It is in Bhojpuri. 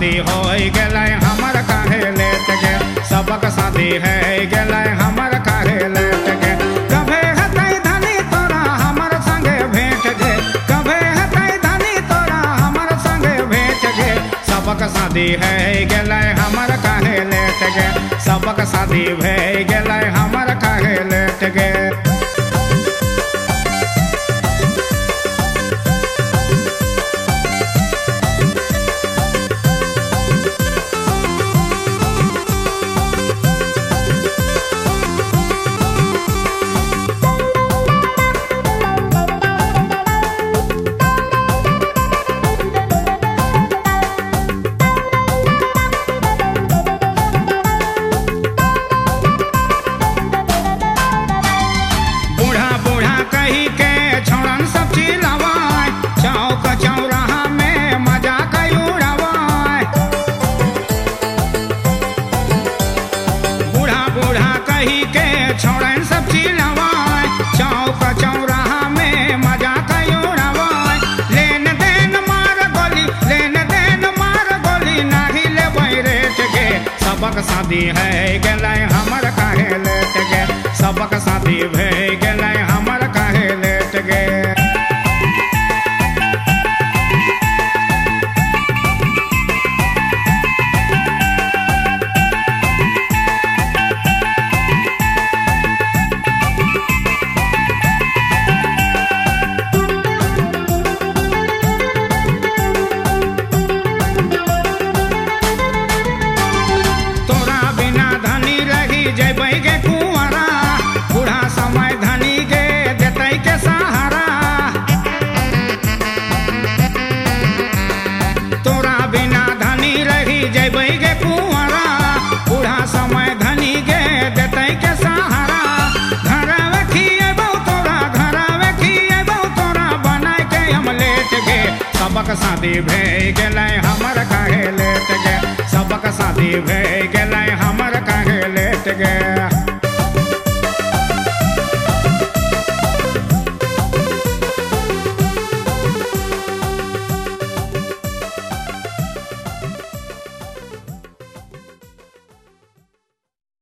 शादी हो गेलै हमर काहे लेट गे, सबक शादी है गेलै हमर काहे लेट गे। कभे हेतै धनी तोरा हमर संगे भेंट गे, कभे हेतै धनी तोरा हमर संगे भेंट गे। सबक शादी है गेलै हमर काहे लेट गे, सबक शादी भे गेलै हमर काहे लेट गे। कही के छोड़न सब चिल्लावाय, चौक चौराहा में मजाक उड़ावाय। बूढ़ा बूढ़ा कही के छोड़न सब चिल्लावाय, चौक चौराहा में मजाक उड़ावाय। लेन देन मार गोली, लेन देन मार गोली, नाही लेबै रेट गे। सबक शादी है गेलै हमर काहे लेट गे, सबक शादी भे गेलै हमर काहे लेट गे। तोरा बिना धनी रही जैबै गे कुंवरा, बूढ़ा समय धनी गे देतै के सहारा। तोरा बिना धनी रही जैबै गे कुंवरा, बूढ़ा समय धनी गे देतै के सहारा। घरवे खिएबौ तोरा, घरवे खिएबौ तोरा, बनाय के अमलेट गे। सबक शादी भे गेलै हमर काहे लेट गे, सबक शादी भे